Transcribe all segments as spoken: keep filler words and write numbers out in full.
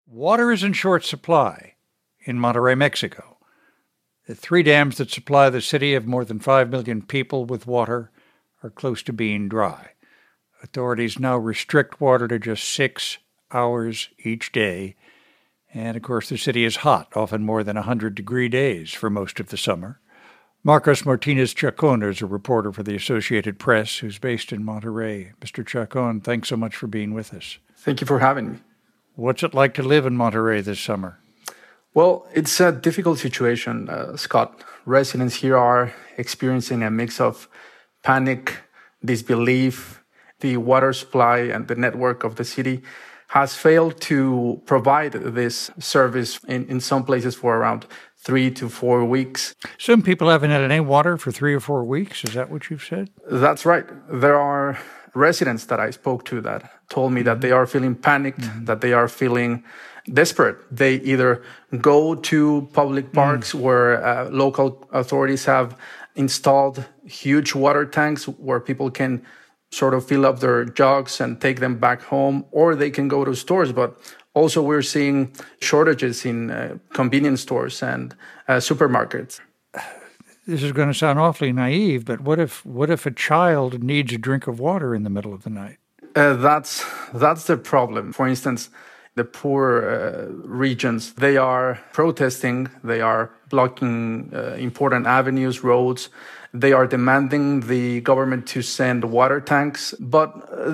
Water is in short supply in Monterrey, Mexico. The three dams that supply the city of more than five million people with water are close to being dry. Authorities now restrict water to just six hours each day. And, of course, the city is hot, often more than one hundred degree days for most of the summer. Marcos Martinez Chacon is a reporter for the Associated Press who's based in Monterrey. Mister Chacon, thanks so much for being with us. Thank you for having me. What's it like to live in Monterrey this summer? Well, it's a difficult situation, uh, Scott. Residents here are experiencing a mix of panic, disbelief. The water supply and the network of the city has failed to provide this service in, in some places for around three to four weeks. Some people haven't had any water for three or four weeks. Is that what you've said? That's right. There are residents that I spoke to that told me mm-hmm. that they are feeling panicked, mm-hmm. that they are feeling desperate. They either go to public parks mm. where uh, local authorities have installed huge water tanks where people can sort of fill up their jugs and take them back home, or they can go to stores. But also we're seeing shortages in uh, convenience stores and uh, supermarkets. This is going to sound awfully naive, but what if what if a child needs a drink of water in the middle of the night? Uh, that's that's the problem. For instance, the poor uh, regions, they are protesting, they are blocking uh, important avenues, roads. They are demanding the government to send water tanks. But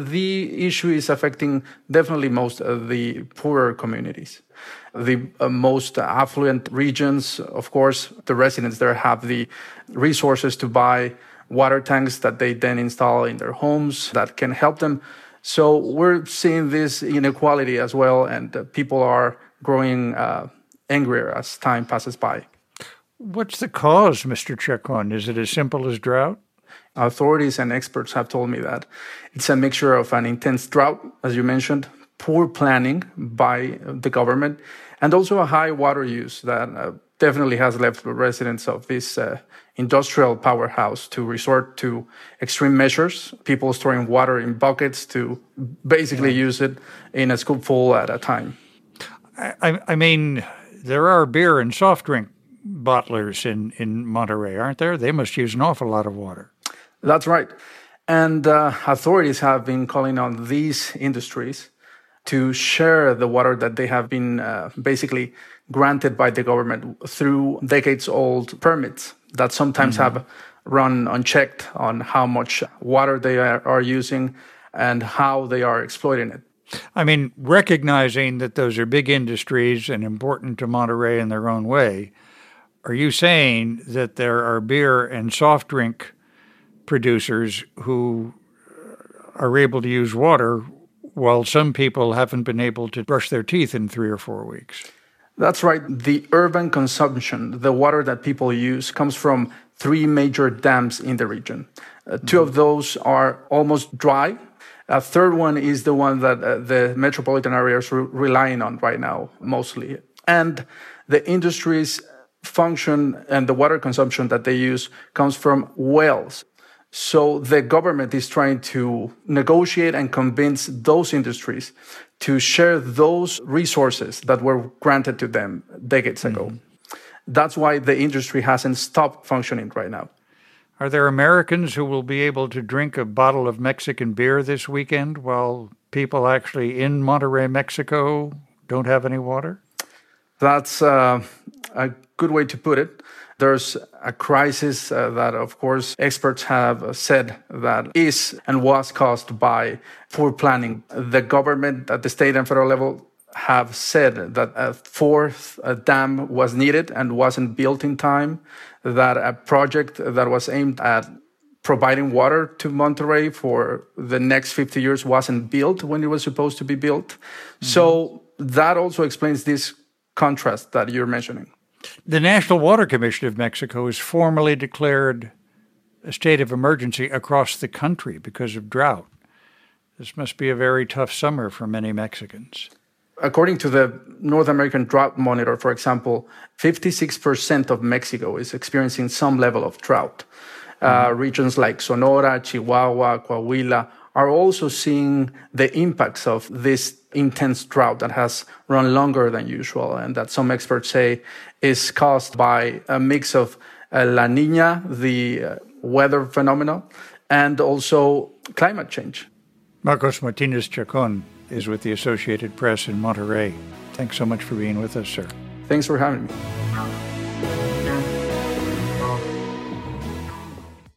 the issue is affecting definitely most of the poorer communities. The uh, most affluent regions, of course, the residents there have the resources to buy water tanks that they then install in their homes that can help them. So we're seeing this inequality as well, and uh, people are growing uh, angrier as time passes by. What's the cause, Mister Chacon? Is it as simple as drought? Authorities and experts have told me that it's a mixture of an intense drought, as you mentioned, poor planning by the government, and also a high water use that uh, definitely has left residents of this uh, industrial powerhouse to resort to extreme measures, people storing water in buckets to basically yeah. use it in a scoopful at a time. I, I mean, there are beer and soft drink bottlers in, in Monterrey, aren't there? They must use an awful lot of water. That's right. And uh, authorities have been calling on these industries to share the water that they have been uh, basically granted by the government through decades-old permits that sometimes mm-hmm. have run unchecked on how much water they are, are using and how they are exploiting it. I mean, recognizing that those are big industries and important to Monterrey in their own way, are you saying that there are beer and soft drink producers who are able to use water while some people haven't been able to brush their teeth in three or four weeks? That's right. The urban consumption, the water that people use, comes from three major dams in the region. Uh, two mm-hmm. of those are almost dry. A third one is the one that uh, the metropolitan area is re- relying on right now, mostly. And the industries function and the water consumption that they use comes from wells. So the government is trying to negotiate and convince those industries to share those resources that were granted to them decades ago. Mm-hmm. That's why the industry hasn't stopped functioning right now. Are there Americans who will be able to drink a bottle of Mexican beer this weekend while people actually in Monterrey, Mexico don't have any water? That's uh, a good way to put it. There's a crisis uh, that, of course, experts have said that is and was caused by poor planning. The government at the state and federal level have said that a fourth a dam was needed and wasn't built in time, that a project that was aimed at providing water to Monterrey for the next fifty years wasn't built when it was supposed to be built. Mm-hmm. So that also explains this contrast that you're mentioning. The National Water Commission of Mexico has formally declared a state of emergency across the country because of drought. This must be a very tough summer for many Mexicans. According to the North American Drought Monitor, for example, fifty-six percent of Mexico is experiencing some level of drought. Mm-hmm. Uh, regions like Sonora, Chihuahua, Coahuila are also seeing the impacts of this intense drought that has run longer than usual, and that some experts say is caused by a mix of uh, La Nina, the uh, weather phenomenon, and also climate change. Marcos Martinez Chacon is with the Associated Press in Monterrey. Thanks so much for being with us, sir. Thanks for having me.